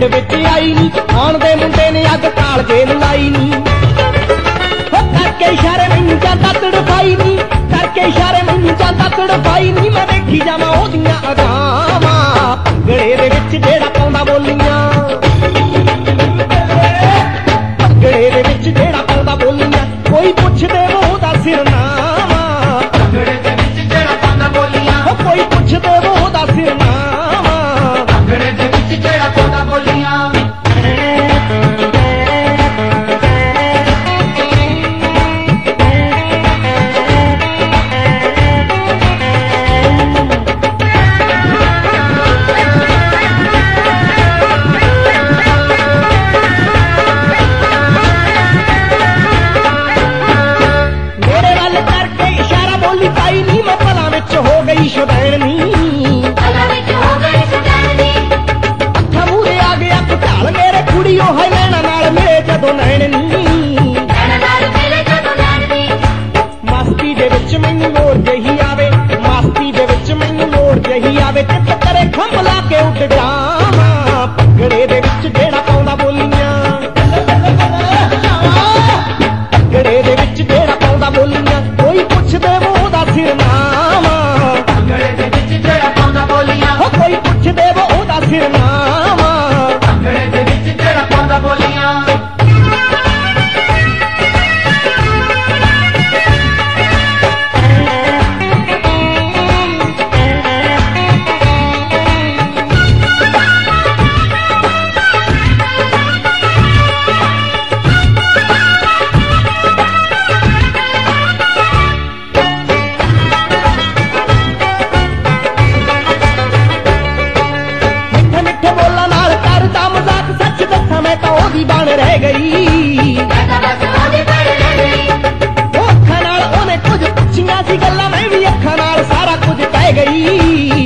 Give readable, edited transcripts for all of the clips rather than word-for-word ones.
पिंड विच आई नी आण दे मुंडे ने अग कालजे नूं लाई नी करके इशारे मैनूं जांदा तड़फाई नी करके इशारे मैनूं जांदा तड़फाई नी मैं देखी जावां ओहदियां अदावां भंगड़े दे विच जेड़ा पाउंदा बोलियां भंगड़े दे विच जेड़ा पाउंदा बोलियां कोई पुछ दे ओहदा सिरनामा भंगड़े दे विच जेड़ा पाउंदा बोलियां कोई पुछ दे ओहदा सिरनामा भंगड़े दे विच जेड़ा पाउंदा बोलियां हो गई शुदैनी अखा मूरे आ गया भुचाल मेरे कुड़ियों है नैना नाल मिले जदों नैननी मस्ती दे विच मैनूं लोड़ जही आवे मस्ती दे विच मैनूं लोड़ जही आवे चित करे खंभ ला के उठ जावां भंगड़े दे विच जेड़ा पाउंदा बोलियां भंगड़े दे विच जेड़ा पाउंदा बोलियां कोई पुछ दे ओहदा सिरनामा कोई पुछ दे ओहदा सिरनामा भंगड़े दे विच जेड़ा पाउंदा बोलियां बन रह गई अखा नाल ओने कुछ पुछियां सी गल्लां मैं भी अखा नाल सारा कुछ कह गई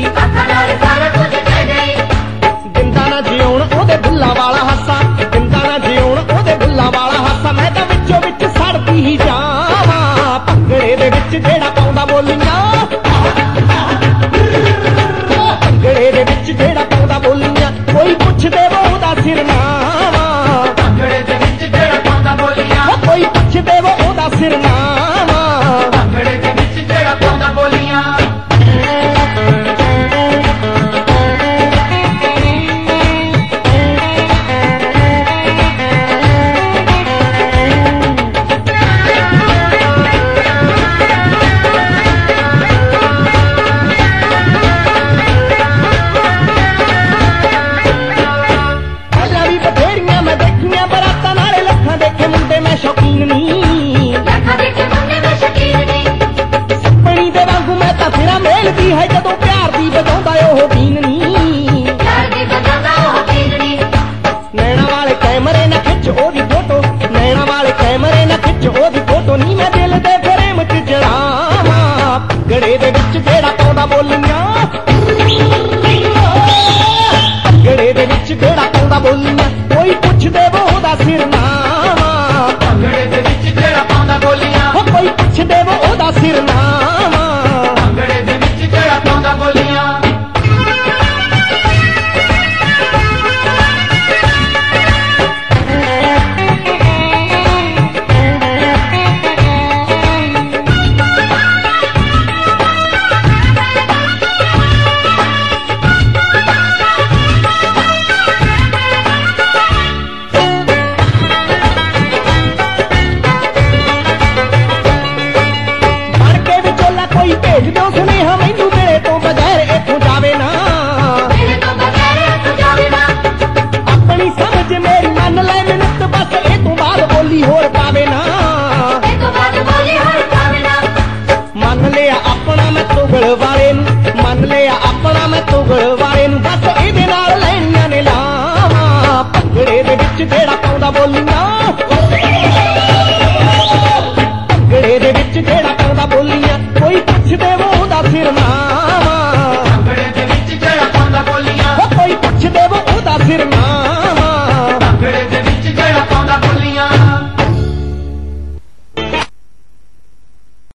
दिंदा ना जिउण ओदे बुल्ला वाला हासा दिंदा ना जिउण ओदे बुल्ला वाला हासा मैं तां विचों विच सड़दी ही जावां भंगड़े दे विच जेड़ा पाउंदा बोलियां भंगड़े दे विच जेड़ा पाउंदा बोलियां कोई पुछ दे ओहदा सिरनामा कोई पुछ दे ओहदा सिरनामा भंगड़े दे विच जेड़ा पाउंदा बोलियां मेलदी है जदों प्यार दी बजाउंदा ओह बीन नी नैना वाले कैमरे ना खिच ओदी फोटो नैना वाले कैमरे ना खिच ओदी फोटो नी मैं दिल दे फ्रेम च जड़ावां भंगड़े दे विच जेड़ा पाउंदा बोलियां भंगड़े दे विच जेड़ा पाउंदा बोलियां कोई पुछ दे ओहदा सिरनामा भंगड़े दे विच जेड़ा पाउंदा बोलियां कोई पुछ दे ओहदा सिरनामा भंगड़े दे विच जेड़ा पाउंदा बोलियां भेज दो सुनेहा मैनू मेरे तो बगैर इत्थों जावे ना अपनी समझ मेरी मन ले मिनट बस ए तो बाद बोली होर पावे ना मन लिया अपना मैं तुगड़ वाले नू मन लिया अपना मैं तुगड़ वाले नू बस इहदे नाल लैणियां ने लावां भंगड़े दे विच जेड़ा पाउंदा बोलियां भंगड़े दे विच जेड़ा पाउंदा बोलियां कोई पुछ दे ओहदा सिरनामा भंगड़े दे विच जेड़ा पाउंदा बोलियां कोई पुछ दे ओहदा सिरनामा